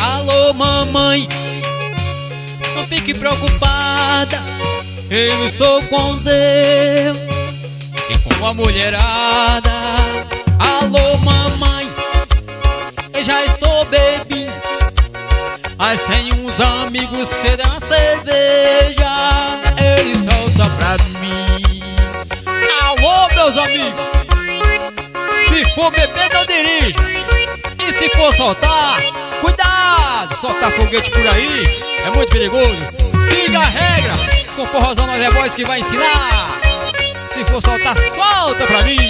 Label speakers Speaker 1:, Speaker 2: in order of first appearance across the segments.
Speaker 1: Alô mamãe, não fique preocupada, eu estou com Deus e com a mulherada. Alô mamãe, eu já estou bebendo, mas tem uns amigos que dão cerveja, ele solta pra mim. Alô meus amigos, se for beber não dirija, e se for soltar, cuidado, soltar foguete por aí é muito perigoso. Siga a regra, com forrozão nós é boys que vai ensinar. Se for soltar, solta pra mim.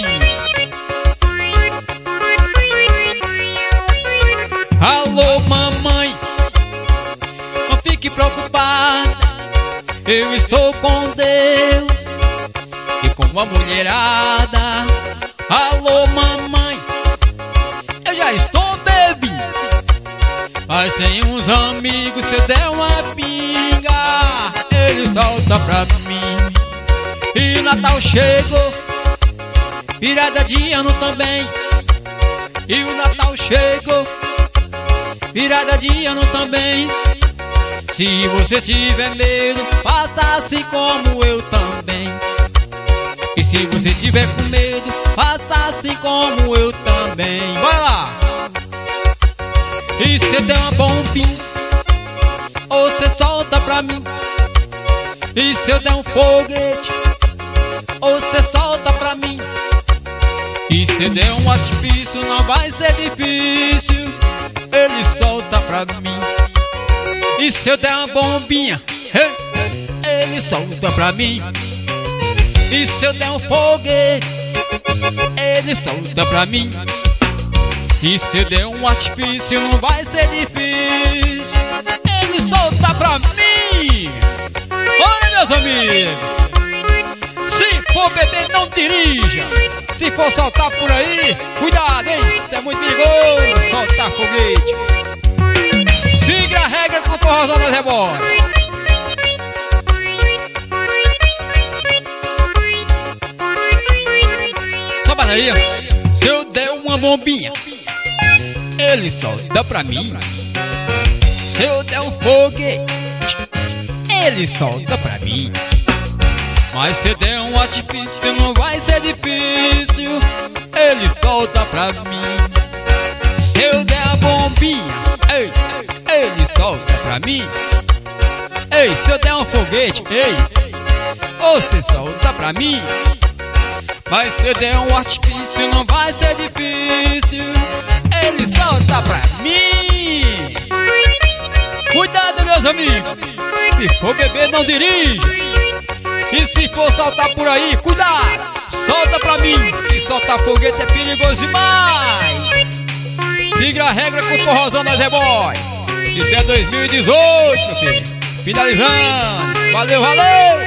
Speaker 1: Alô mamãe, não fique preocupada, eu estou com Deus e com a mulherada. Alô mamãe, eu já estou bebendo, mas tem uns amigos, se der uma pinga, ele solta pra mim. E o Natal chegou, virada de ano também. E o Natal chegou, virada de ano também. Se você tiver medo, faça assim como eu também. E se você tiver com medo, faça assim como eu também. Bora lá! E se der uma bombinha, você solta pra mim. E se eu der um foguete, você solta pra mim. E se der um artifício, não vai ser difícil, ele solta pra mim. E se eu der uma bombinha, ele solta pra mim. E se eu der um foguete, ele solta pra mim. E se eu der um artifício, não vai ser difícil, ele solta pra mim. Olha meus amigos, se for beber não dirija, se for soltar por aí, cuidado hein, isso é muito perigoso, soltar foguete. Siga a regra com o forrozão das rebotes. Só banaria. Se eu der uma bombinha, ele solta pra mim. Se eu der um foguete, ele solta pra mim. Mas se der um artifício, não vai ser difícil, ele solta pra mim. Se eu der a bombinha, ei, ele solta pra mim. Ei, se eu der um foguete, ei, você solta pra mim. Mas se eu der um artifício, não vai ser difícil, ele solta pra mim. Cuidado meus amigos, se for beber não dirija. E se for soltar por aí, cuidado, solta pra mim. E soltar foguete é perigoso demais. Siga a regra com o forrozão das rebotes. Isso é 2018, meu filho. Finalizando. Valeu, valeu.